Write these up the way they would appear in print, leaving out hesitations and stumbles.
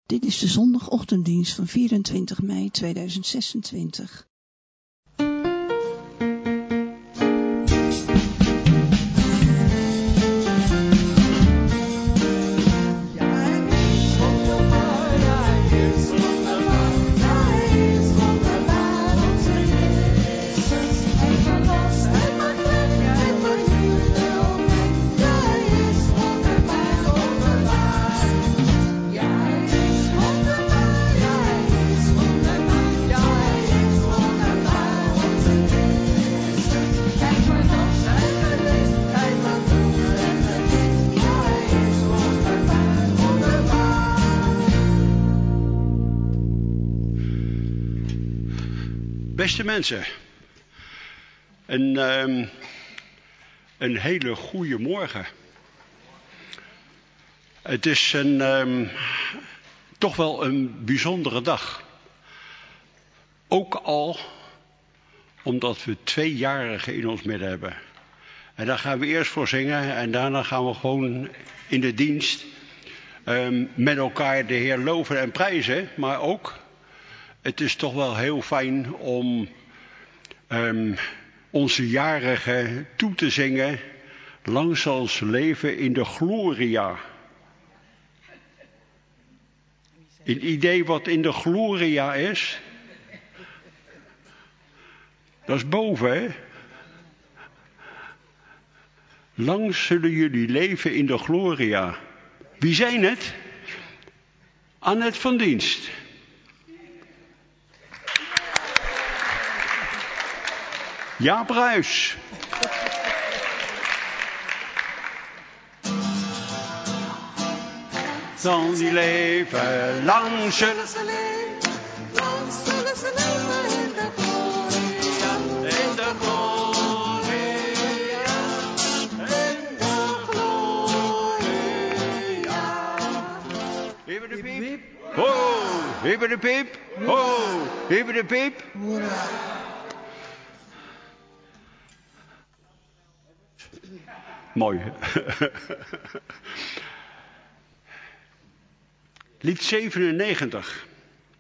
Dit is de zondagochtenddienst van 24 mei 2026. Beste mensen, een hele goede morgen. Het is toch wel een bijzondere dag. Ook al omdat we 2-jarigen in ons midden hebben. En daar gaan we eerst voor zingen en daarna gaan we gewoon in de dienst met elkaar de Heer loven en prijzen, maar ook... Het is toch wel heel fijn om onze jarigen toe te zingen. Lang zal ze leven in de gloria. Een idee wat in de gloria is? Dat is boven, hè? Lang zullen jullie leven in de gloria. Wie zijn het? Annette van Dienst. Jaap Ruijs. Zal die leven, lang zullen ze leven, lang zullen ze leven in de gloria, in de gloria, in de gloria. Hibbe de piep, ho, hibbe de piep, ho, hibbe de piep. Mooi. Lied 97.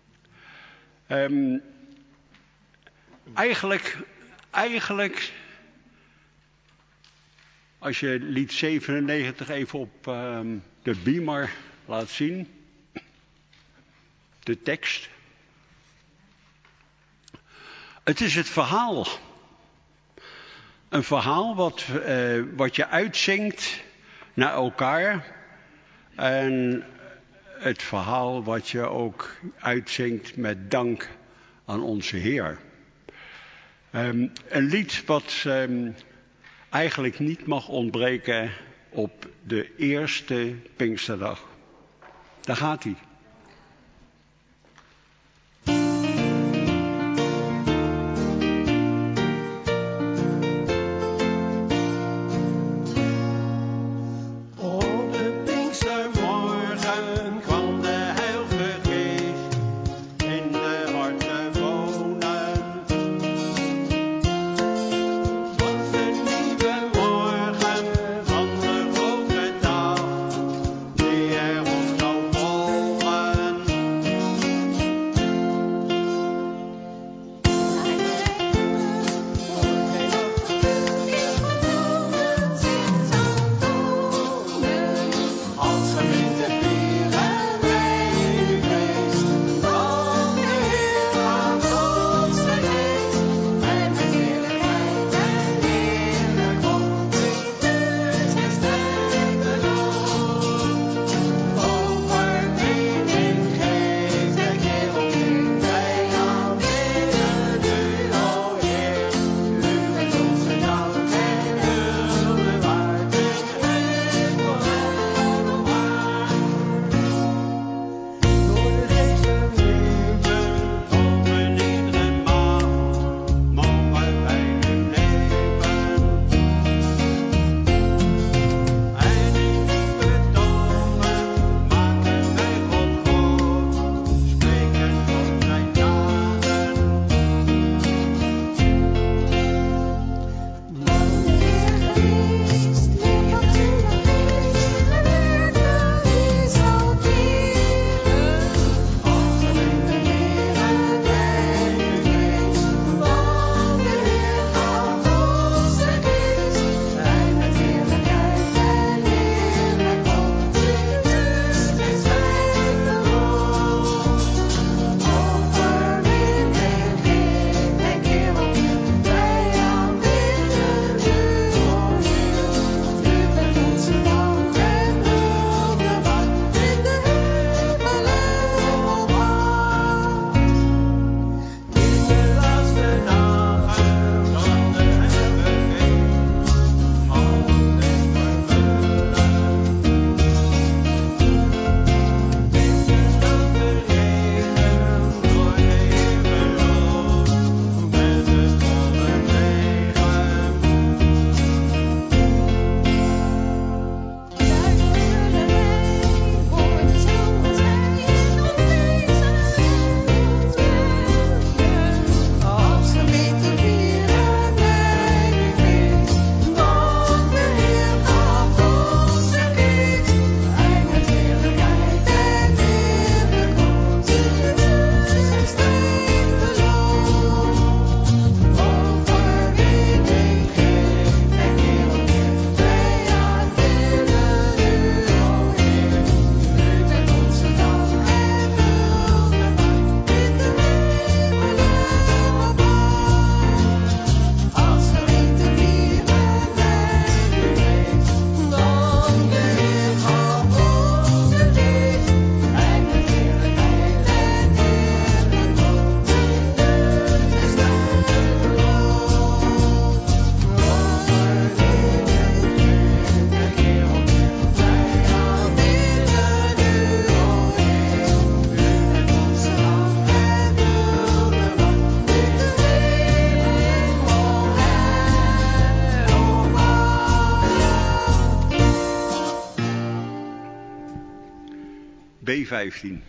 Eigenlijk, als je lied 97 even op de beamer laat zien, de tekst. Het is het verhaal. Een verhaal wat je uitzingt naar elkaar. En het verhaal wat je ook uitzingt met dank aan onze Heer. Een lied wat eigenlijk niet mag ontbreken op de eerste Pinksterdag. Daar gaat hij. Die er ons zou volgen. B15.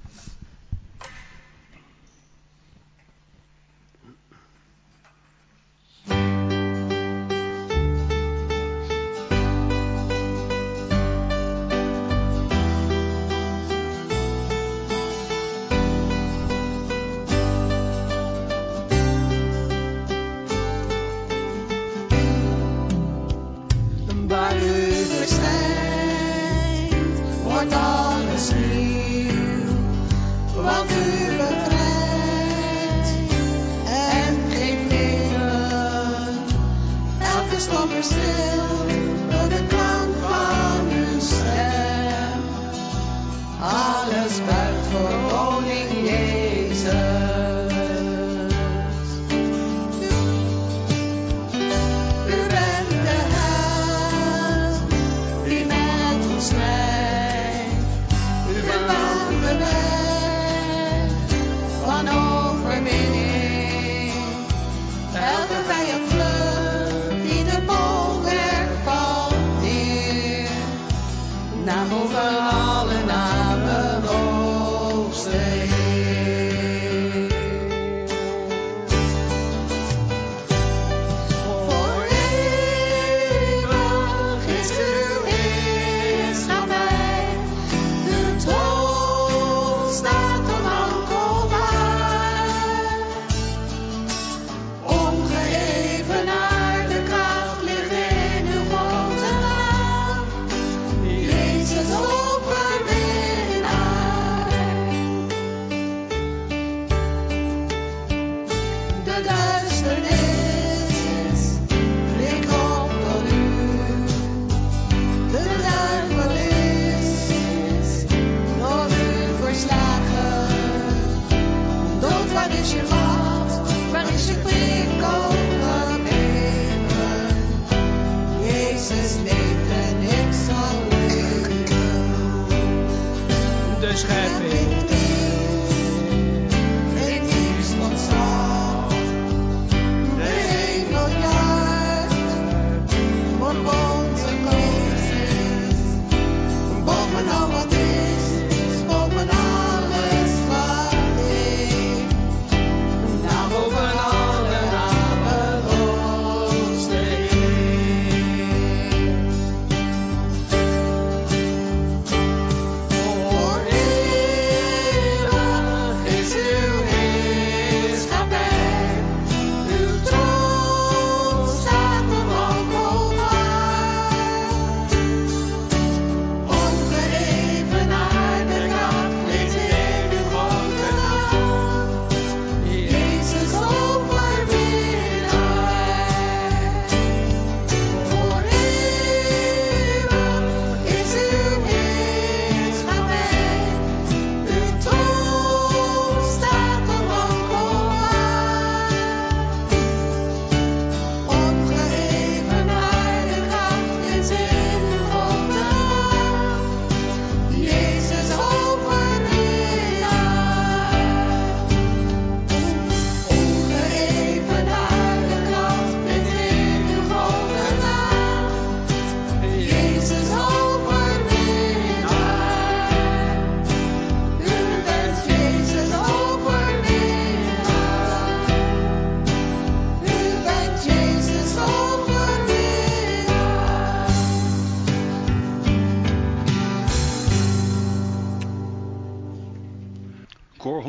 Koor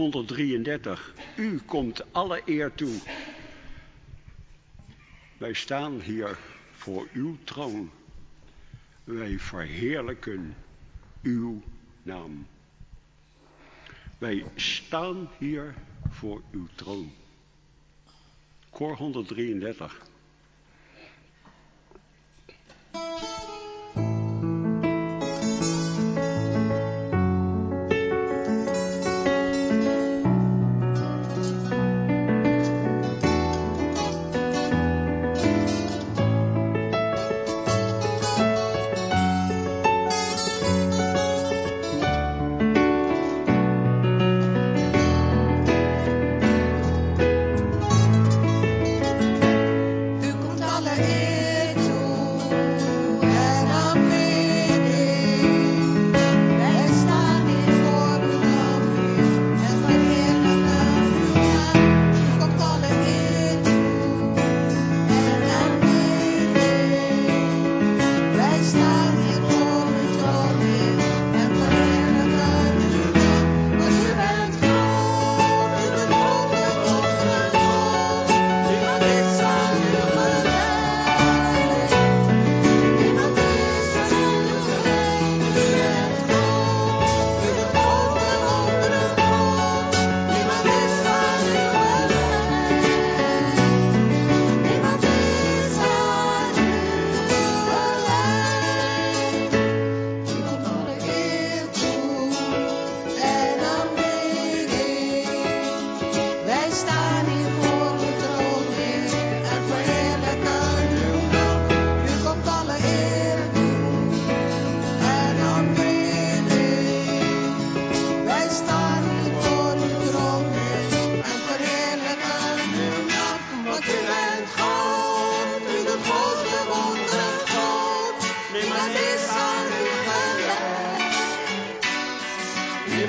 133. U komt alle eer toe. Wij staan hier voor uw troon. Wij verheerlijken uw naam. Wij staan hier voor uw troon. Koor 133.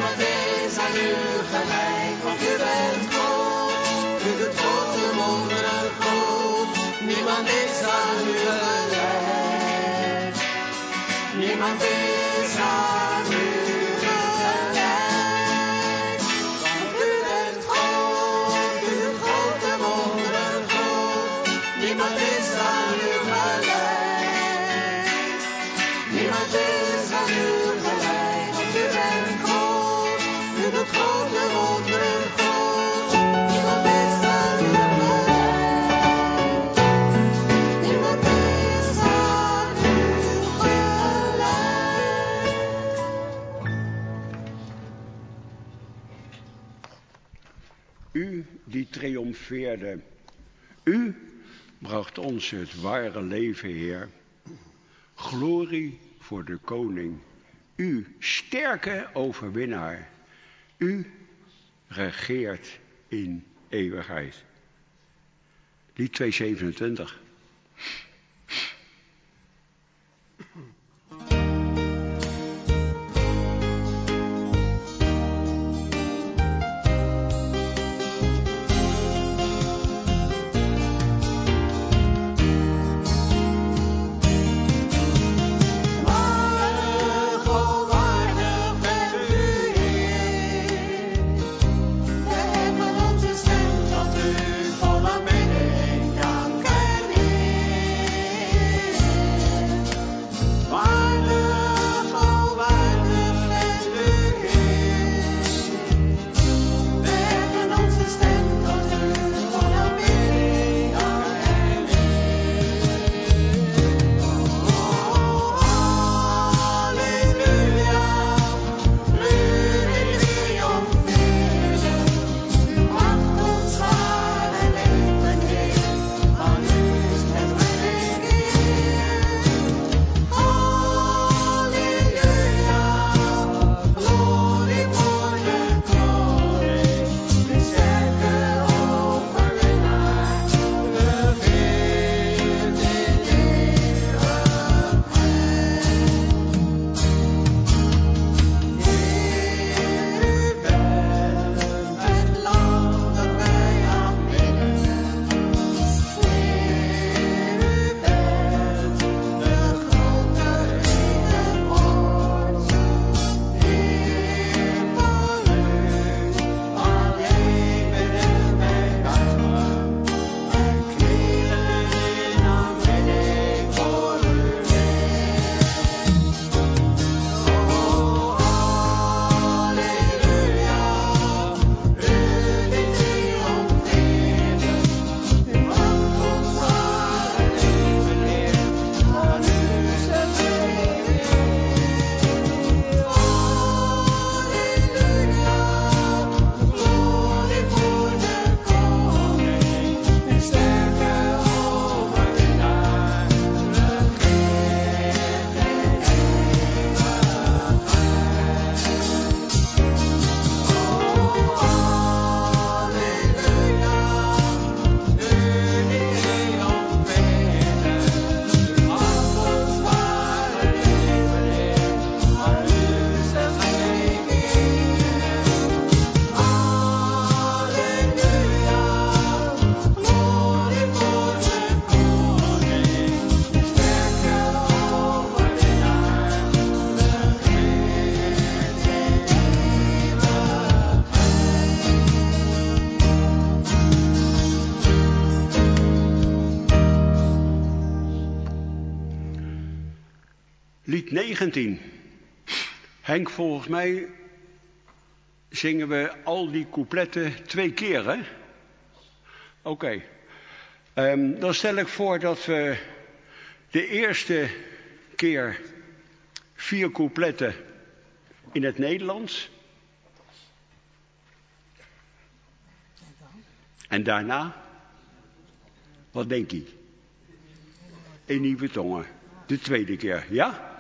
Niemand is aan u gelijk, want u bent God. U doet grote wonderen groot. Niemand is aan u gelijk. Niemand is aan u gelijk. Want u bent God. U doet grote wonderen groot. Niemand is aan u gelijk. Niemand is aan u gelijk. Want u bent God. U doet grote wonderen groot. Niemand is aan u gelijk. Niemand is aan u gelijk. U die triomfeerde, u bracht ons het ware leven, Heer. Glorie voor de koning, u sterke overwinnaar. U regeert in eeuwigheid. Lied 227. Waardig, o waardig bent u, Heer. We hebben onze stem tot u vol aanbidding, dank en eer. Waardig, o waardig bent u, Heer. We hebben onze stem tot u vol aanbidding, dank en eer. Halleluja, u die triomfeerde, u bracht ons ware leven, Heer, aan u is het gegeven. Halleluja, glorie voor de koning, de sterke overwinnaar, regeert in het land dat wij aanbidden. Heer, u bent de grote eeuwenwoord. Heer, voor u alleen bidden wij buigen en knielen in aanbidding voor u neer. Halleluja, u die triomfeerde, u bracht ons ware leven, Heer, aan u is het gegeven. Halleluja, glorie voor de koning, de sterke overwinnaar, regeert in Lied 19. Henk, volgens mij zingen we al die coupletten 2 keer, hè? Oké. Dan stel ik voor dat we de eerste keer 4 coupletten in het Nederlands. En daarna, wat denk je? In nieuwe tongen. De tweede keer, ja?